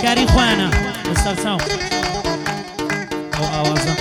دەستکاری خوانە لەسەر چاو ئەو ئاوازە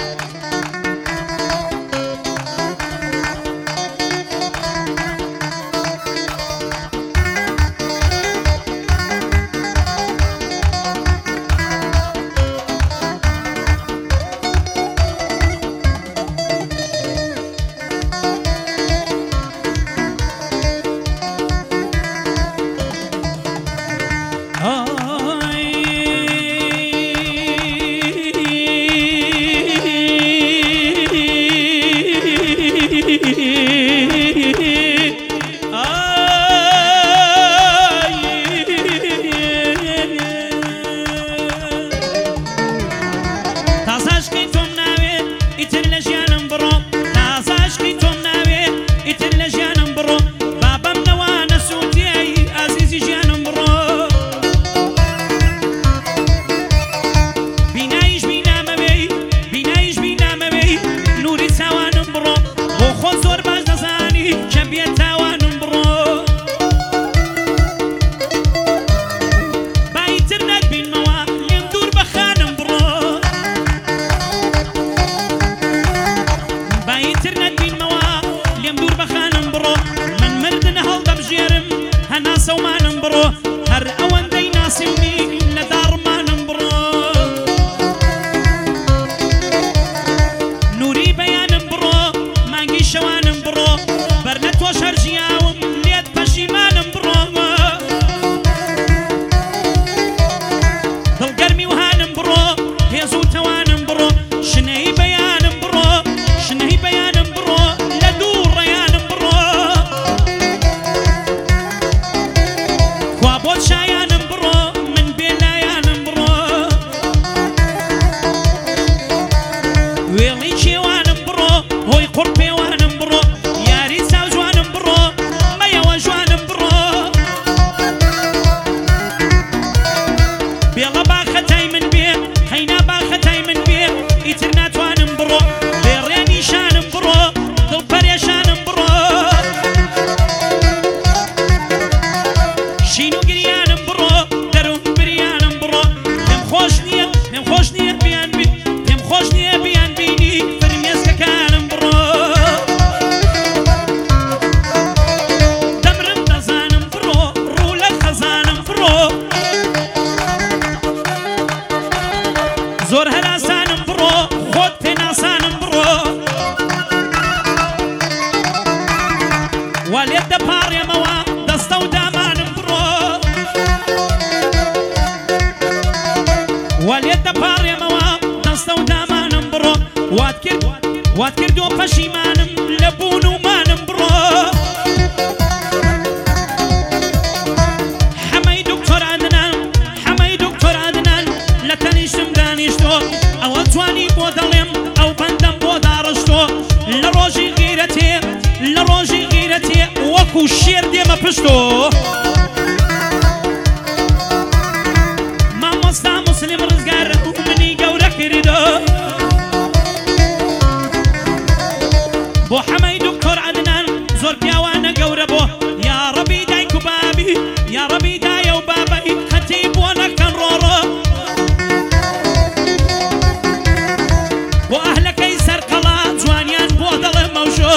زۆر هەراسانم بڕۆ خۆت پێ ناسانم بڕۆ وا لێت دەپاڕێمەوە دەستە و دامانم بڕۆ وا لێت دەپاڕێمەوە دەستە و دامانم بڕۆ وات کردووە پەشیمانم لە بوون و مانم بڕۆ حەمەی دکتۆر عادنان لە تەنیشتم دانیشتۆ ئەوە توانی بۆ دەڵێم ئەو بەندەم بۆ داڕشتۆ لە ڕۆژی غیرەتێ وەکو شێر دێمە پشتۆ مامۆستا موسلیم ڕزگار منی گەورە کردۆ بۆ حەمەی دکتۆر عادنان زۆر پیاوانە گەورە بۆ یا ڕەبی دایک و بابی یا ڕەبی دایە و بابەی خەتی بۆ نەکەن ڕۆڕۆ بۆ ئەهلەکەی سەرقەڵا جوانیان بۆ دەڵێ مەوشۆ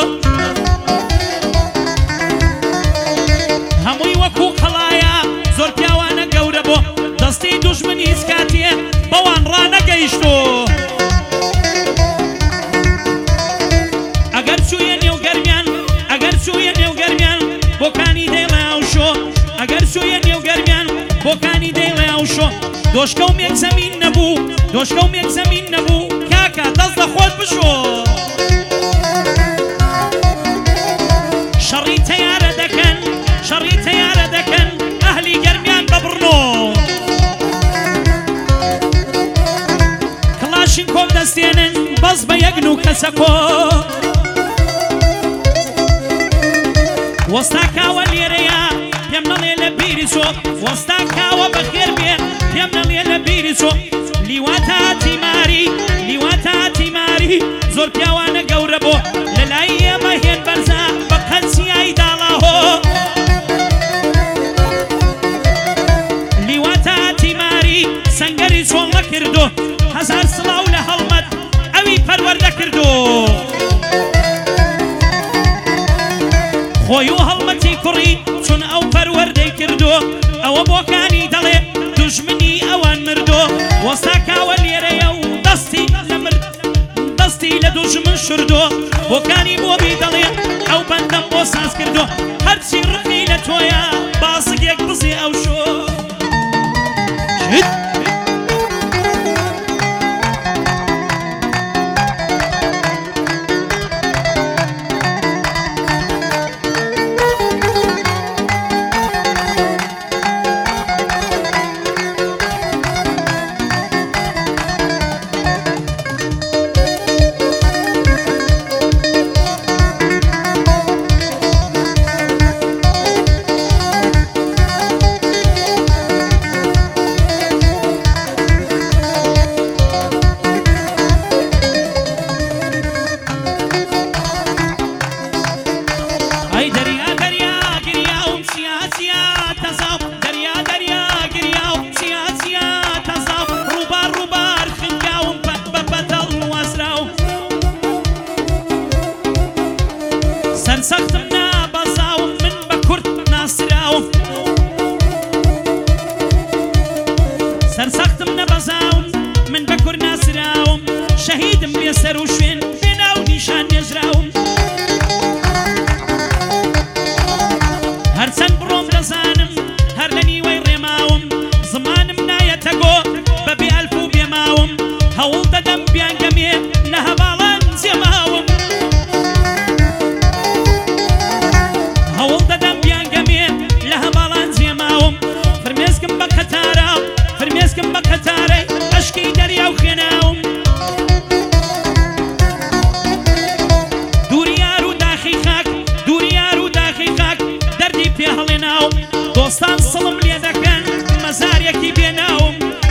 هەمووی وەکو قەڵایە زۆر پیاوانە گەورە بۆ دەستی دوژمنی هیچ کاتێ بەوان ڕانەگەیشتۆ ئەگەر چوویە نێوگەرمیان بۆکانی دەیڵێ ئەوشۆ ئەگەر چوویە نێوگەرمیان بۆکانی دەیڵێ ئەوشۆ دۆشکە و مێک زەمین نەبوو کاکە دەست لە خۆت بشۆ شەڕی تەیارە دەکەن ئەهلی گەرمیان بەبڕنۆ کڵاشین کۆم دەستێنن بەس بە یەگن و کەسەکۆ وەستا کاوە لێرەیە پێم نەڵێ لە بیری چۆ وەستا کاوە بەخێر بێ پێم نەڵێ لە بیری چۆ لیواتە تیماری زۆر پیاوانە گەورە بۆ لە لای ئێمە هێن بەرزە بە قەنسیایی داڵاهۆ لیواتە تیماری وەردەکردو خۆی و هەڵمەتی کوڕی چون ئەو پەروەردەی کردو ئەوە بۆکانی دەڵێ دوژمنی ئەوان مردو وەستا کاوە لێرەیە و دەستی لە دوژمن شردو بۆکانی بۆبی دەڵێ ئەو بەندەم بۆ ساز کردو هەرچی ڕقی لە تۆیە باسگێک بزی ئەو شۆ سەرسەختم نەبەزاوم من بە کوور ناسراوم شەهیدم بێ سەر و شوێن بێناو نیشان نێژراوم هەرچەند بڕۆم دەزانم هەر لە نیوەی ڕێماوم زمانم نایەتە گۆ بەبێ ئەلف و بێماوم هەوڵ دەدەم بیانگەمێ لە هەباڵان جێماوم هەوڵ دەدەم بیانگەمێ لە هەباڵان جێماوم فرمێسکم بە قەتارە فرمێسکم بە قەتارەی ئەشکەی دەریا و خوێناوم دووریار و داخی خاک دەردی پێ هەڵێناوم دۆستان سڵم لێ دەکەن مەزارێکی بێناوم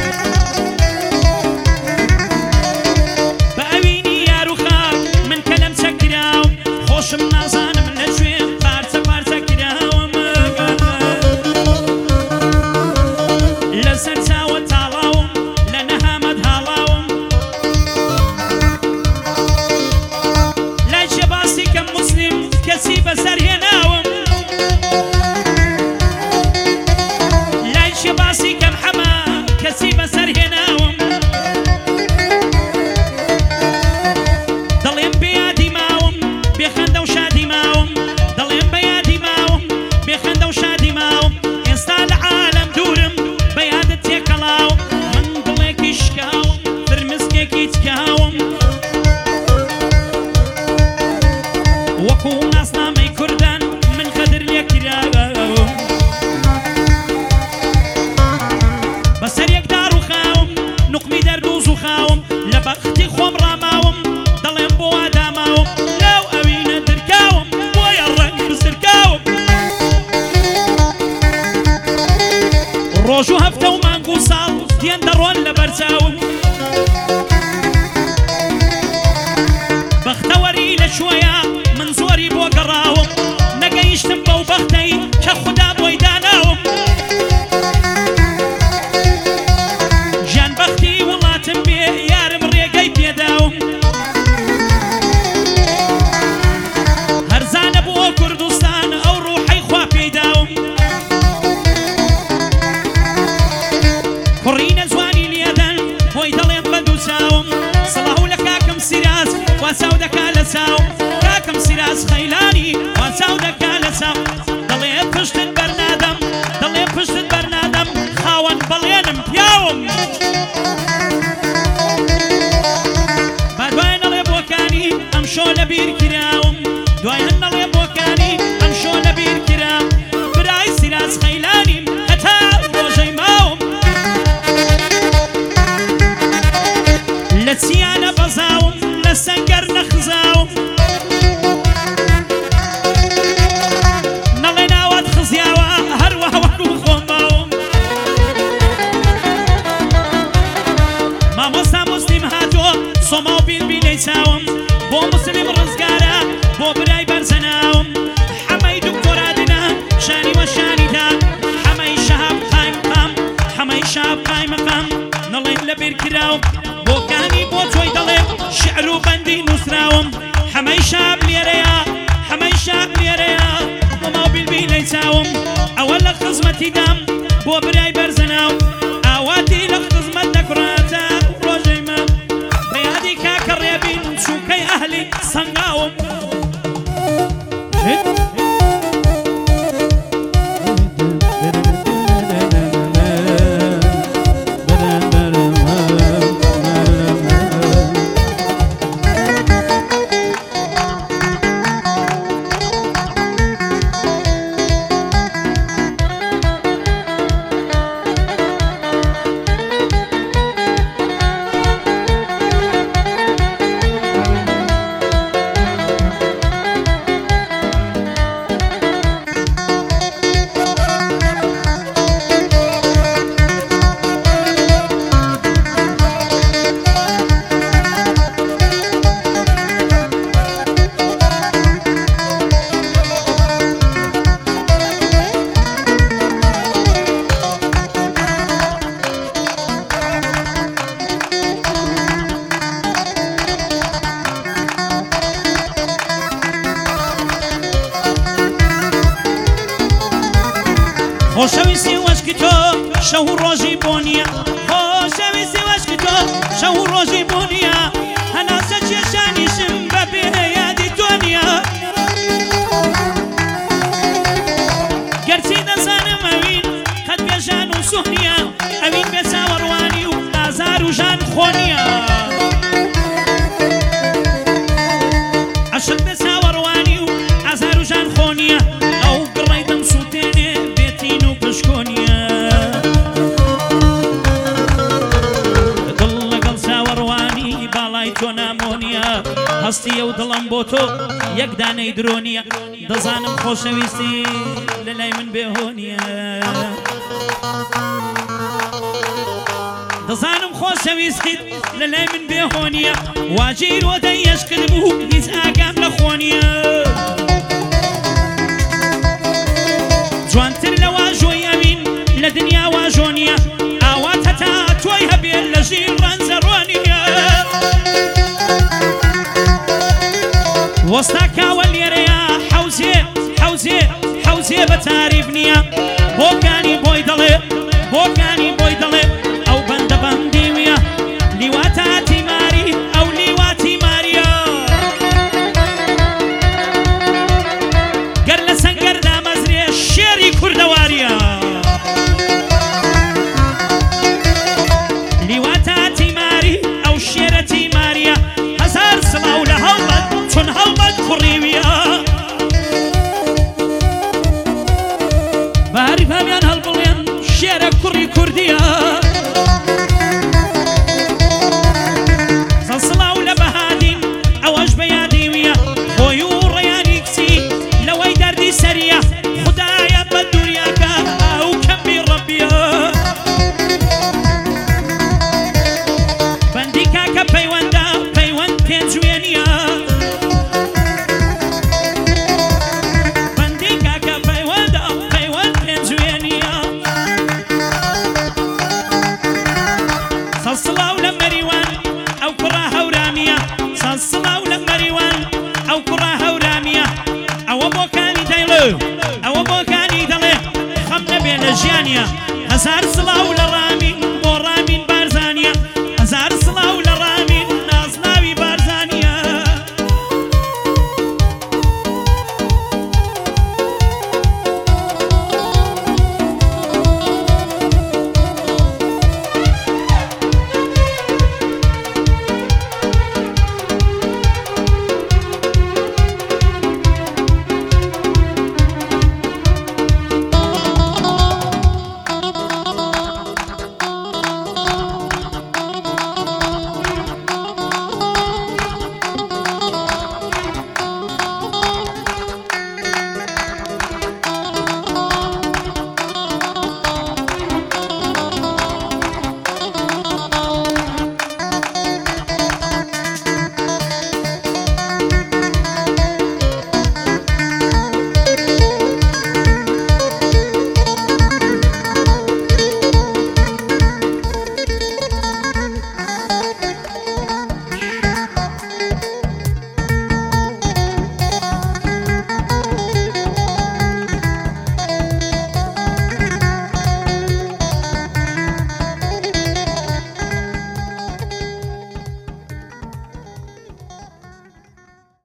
بە ئەوینی یار و خاک من کە لەم چەکراوم خۆشم نازانم لەکوێ پارچە پارچە کراوم لەسەر چاوە تاڵاوم لە نەهامەت هاڵاوم لای شێ باسی کەم موسلیم کەسی بەسەر هێناوم لای شێ باسی کەم حەما کەسی بەسەر هێناوم دەڵێم بێیادی ماوم بێخەندە و شادی ماوم دەڵێم بەیادی ماوم بێخەندە و شادی ماوم ئێستا لە عالەم دوورم بەیادت تێکەڵاوم من دڵێکی شکاوم فرمسکێکی تکاوم وەکو ناسنامەی کوردان من خەدر لێ کراوم بەسەر یەکدار و خاوم نوقمی دەردوز و خاوم لە بەختی خۆم ڕاماوم دەڵێم بۆ واداماوم لەو ئەوینە دەرکاوم بۆیە ڕەنگ بزرکاوم ڕۆژ و هەفتە و مانگ و ساڵ دێن دەڕۆن لە بەرچاوم بەختەوەری لە شوۆیە من زۆری بۆ گەڕاوم نەگەیشتم بەو بەختەی کە خودا بۆی داناوم ژیان بەختی وڵاتم بێ یارم ڕێگەی پێداوم هەرزانە بۆ کوردستان ئەو ڕوحەی خوا پێداوم کوڕی نەجوانی لێدەن بۆی دەڵێم بە دوو چاوم سەڵاو لە کاکەم سیراز وا چاو دەکا لە چاوم کاکەم سیراز خەیلانی وا چاو دەکا لە چاو دەڵێ پشتت بەرنادەم دەڵێ پشتت بەرنادەم خاوەن بەڵێنم پیاوم با دوای نەڵێ بۆکانی ئەم شۆ لە بیر کراوم دوای هەن نەڵێ بۆکانی ئەم شۆ لە بیر کراوم برای سیراز خەیلانیم هەتا ڕۆژەی ماوم لە چیانە بەزاوم لە سەنگەر نەخزاوم نەڵێ ناوات خزیاوە هەروەها وەکو خۆم باوم مامۆستا موسلیم هاتووە سۆما و بیربی لەی چاوم بۆ موسلیم ڕزگارە بۆ برای بەرزەناوم حەمەی دکتۆر ئادنا شانی وە شانیدا حەمەی شەهاب قایمقام حەمەی شەهاب قایمقام نەڵێ لە بیر کراوم بۆکانی بۆ تۆی دەڵێ شعر و بەندی نووسراوم حەمەی شاب لێرەیە حەمەی شاب لێرەیە وەماو بیلبی لەی چاوم ئەوە لە خزمەتی دام بۆ برای بەرزەناو ئاواتی لە خزمەت دەکڕاتە ڕۆژەی من بەیادی کاکە ڕێبین چووکەی ئەهلی سەنگاوم خۆشەویستی وەشکی تۆ شەو و ڕۆژی بۆ نییە خۆشەویستی وەشکی تۆ شەو و ڕۆژی بۆ نییە هەناسە کێشانیشم بە بێنە یادی تۆ نییە گەرچی دەزانم ئەوین قەت بێژان و سوح نییە ئەوین بێ چاوەڕوانی و ئازار و ژان خۆ نییە عەشق بێ چاوەڕوانی و ئازار و ژان خۆ نییە ئەو گڕەی دەم سووتێنێ بێتین و پشکۆنیە دڵ لەگەڵ چاوەڕوانی باڵای تۆ نامۆنیە هەستیە و دڵم بۆ تۆ یەک دانەی درۆنیە دەزانم خۆشەویستی لە لای من بێهۆنیە دەزانم خۆشەویستیت لە لای من بێهۆنیە واژەی ڕۆدەی یەشکرد بوو هیچ ئاگام لە خۆنیە جوانتر لە واژۆی ئەوین لە دنیا واژۆنیە ئاوات هەتا تۆی هەبێت لە ژیر ڕەنجەڕوانیە وەستا کاوە لێرەیە حەوزێ حەوزێ حەوزێ بە تاریف نییە بۆکانی بۆی دەڵێ بۆکانی بۆی دەڵێ ئەو بەندە بەندی ویە لیواتە تیماری ئەو لیواتی ماریە گەر لە سەنگەردا مەزرێ شێری کوردەواریە لیواتە تیماری ئەو شێرە تیماریە هەزار سڵاو لە هەڵبەت چون هەڵبەت کوڕیویە باری فامیان هەڵبڵێن شێرە کوڕی کوردیە سەڵسڵاو لە بەهادین ئەوەش بە یادی ویە خۆی و ڕێیانی کچی لەوەی دەردی سەریە خودایە بە دووریاکە ئەو کەمبی ڕەبیە بەندی کاکە پەیوەندە پەیوەند پێنجوێنیە بەندی کاکە پەیوەندە پەیوەند پێنجوێنیە سەڵسڵاو لە مەریوان ئەو کوڕە هەورامیە سەڵسڵاو لە مەریوان ئەو کوڕە هەورامیە ئەوە بۆکانی دەیڵێ ئەوە بۆکانی دەڵێ خەم نەبێ لە ژیانیە هەزار سڵاو لە